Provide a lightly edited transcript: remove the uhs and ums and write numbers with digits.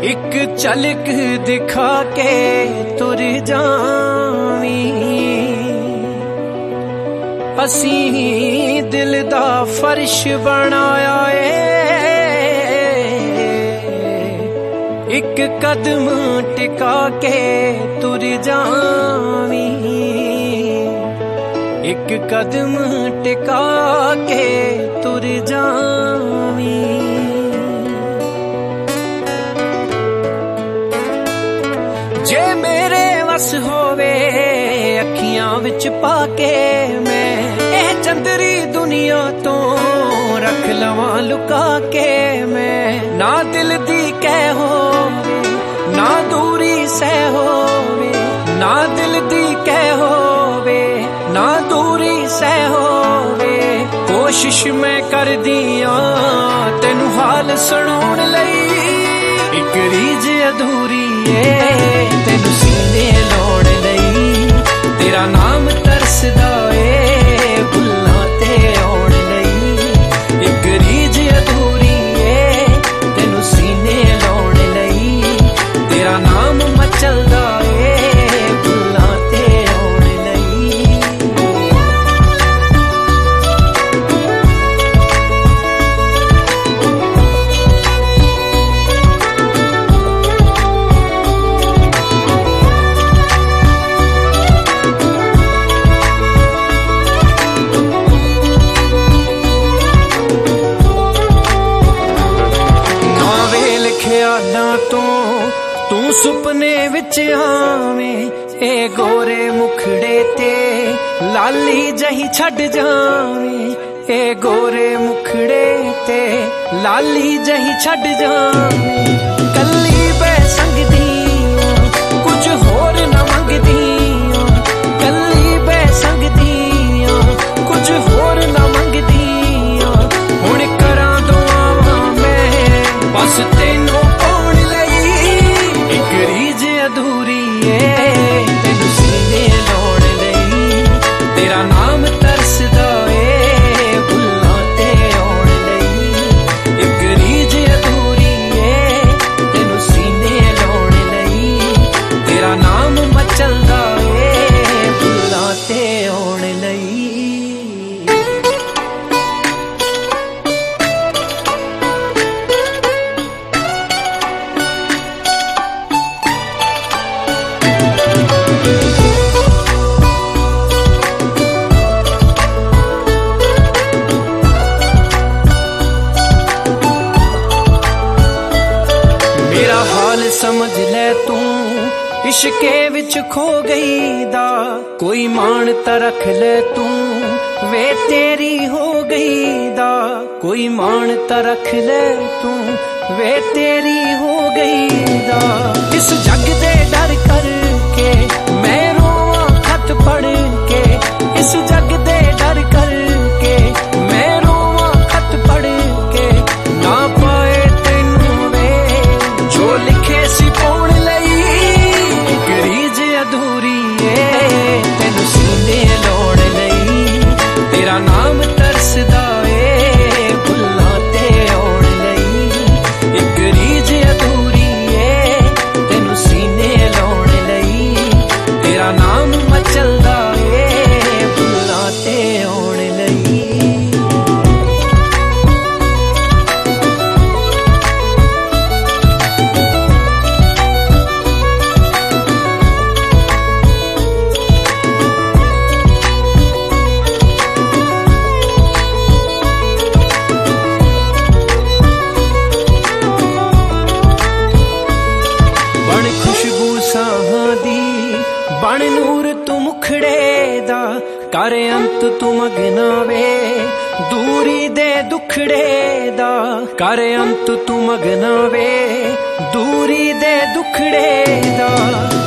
एक झलक दिखा के तुर जावी, असी दिल दा फर्श बनाया एक कदम टिका के तुर जावी, एक कदम टिका के तुर जावी। जे मेरे वस होवे अखियां विच पाके मैं ए चंदरी दुनिया तो रख लवां लुका के मैं। ना दिल दी कह होवे ना दूरी सह होवे, ना दिल दी कह होवे ना दूरी सह होवे। कोशिश मैं कर दियां तेनू हाल सुनाउण लई, एक रीज अधूरी है तेनू सीने लाउण लई। तेरा नाम तरसदा ए भुल्लां ते आउण लई, एक रीज अधूरी है तेनू सीने लाउण लई। तेरा नाम मचलदा ए भुल्लां ते आउण लई। ख्यालां तो तू सुपने विच आवें, ए गोरे मुखड़े ते लाली जही छड़ जावें। ए गोरे मुखड़े ते लाली जही छड़ जावें। कल्ली बै संगदियां कुछ होर न मंगदियां, कल्ली बै संगदियां कुछ होर न मंगदियां। हुण करां दुआवां मैं बस तेनू पाउण लई, एक रीज अधूरी है तेनू सीने लाउण लई। तेरा नाम तरसदा ए भुल्लां ते आउण लई, एक रीज अधूरी है तेनू सीने लाउण लई। तेरा नाम मचलदा ए भुल्लां ते आउण लई। मेरा हाल समझ ले तू इश्के विच खो गई दा, कोई मान ता रख ले तू वे तेरी हो गई दा। कोई मान ता रख ले तू वे तेरी हो गई दा। इस जग दे डर करके मैं रोवां खत पढ़ के, इस जग दे डर करके मैं रोवां खत पढ़ के। ना पाए तेनू वे जो लिखे सी पाउण लई, एक रीज अधूरी है तेनू सीने लाउण लई। तेरा नाम तरसदा ए भुल्लां ते आउण लई, एक रीज अधूरी है तेनू सीने लाउण लई। तेरा नाम मचलदा ए भुल्लां ते आउण लई। बण खुशबू साहां दी बण नूर तू मुखड़े दा, कर अंत तू मगना वे दूरी दे दुखड़े दा। कर अंत तू मगना वे दूरी दे दुखड़े दा।